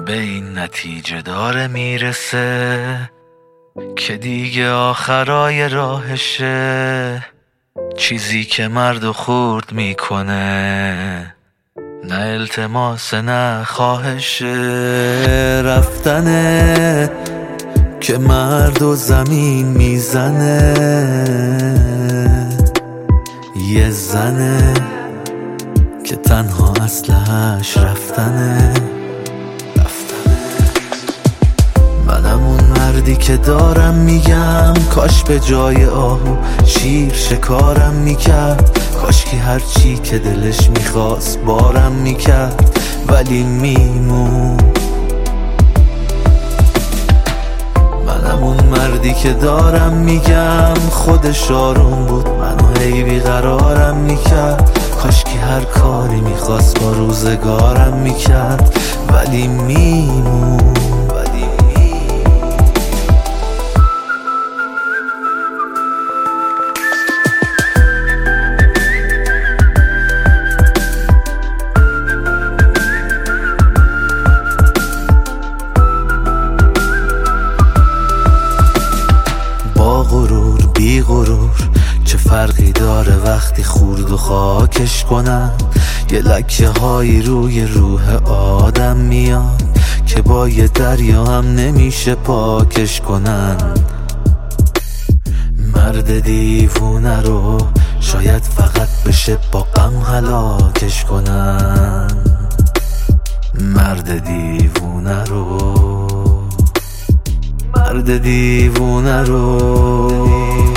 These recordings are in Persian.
به این نتیجه داره میرسه که دیگه آخرای راهشه. چیزی که مرد خورد میکنه نه التماس نه خواهشه. رفتنه که مرد و زمین میزنه، یه زنه که تنها اصلش رفتنه. منم اون مردی که دارم میگم کاش به جای آهو شیر شکارم میکرد، کاش که هرچی که دلش میخواست بارم میکرد ولی میمون. منم اون مردی که دارم میگم خودش آروم بود منو هی بیقرارم میکرد، کاش که هر کاری میخواست با روزگارم میکرد ولی میمون. غرور بی غرور چه فرقی داره وقتی خورد و خاکش کنن. یه لکه هایی روی روح آدم میاد که با یه دریا هم نمیشه پاکش کنن. مرد دیوونه رو شاید فقط بشه با غم هلاکش کنن. مرد دیوونه رو، مرد دیوونه رو.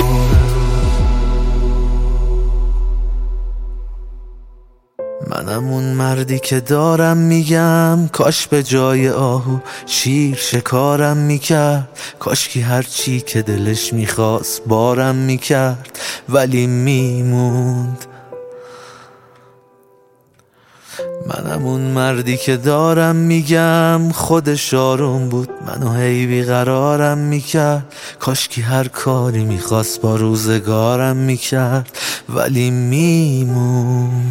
منم اون مردی که دارم میگم کاش به جای آهو شیر شکارم میکرد، کاش که هرچی که دلش میخواست بارم میکرد ولی میموند. منم اون مردی که دارم میگم خودش آروم بود منو هی بیقرارم میکرد، کاش که هر کاری میخواست با روزگارم میکرد ولی میموند.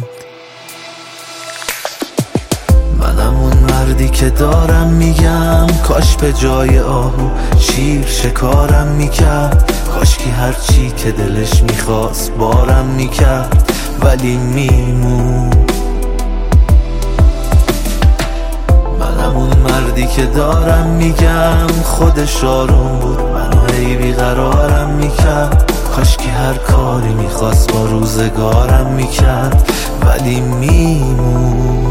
منم اون مردی که دارم میگم کاش به جای آهو شیر شکارم میکرد، کاش که هرچی که دلش میخواست بارم میکرد ولی میموند. منم اون مردی که دارم میگم خودش آروم بود منو هی بیقرارم میکرد، کاش که هر کاری میخواست با روزگارم میکرد ولی میموند.